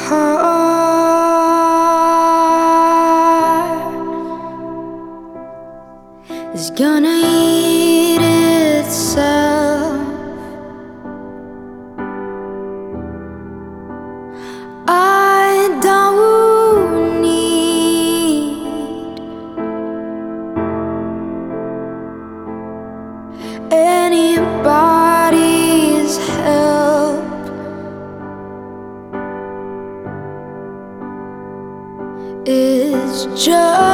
heart is gonna eat itself. I don't need anybody's help. It's just